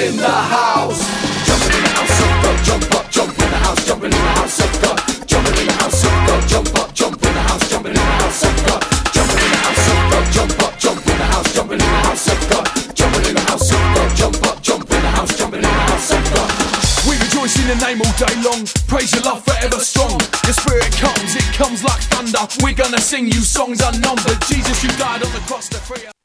in the house. Jumping in the house of God, jump up, jump in the house, jumping in the house of God. Jumping in the house of God, jump up, jump in the house, jumping in the house of God. Jumping in the house of God, jump up, jump in the house, jumping in the house of God. Jumping in the house of God, jump up, jump in the house, jumping in the house of God. We rejoice in your name all day long. Praise your love forever strong. Your spirit comes, it comes like thunder. We're gonna sing you songs unknown, but Jesus, you died on the cross to free us.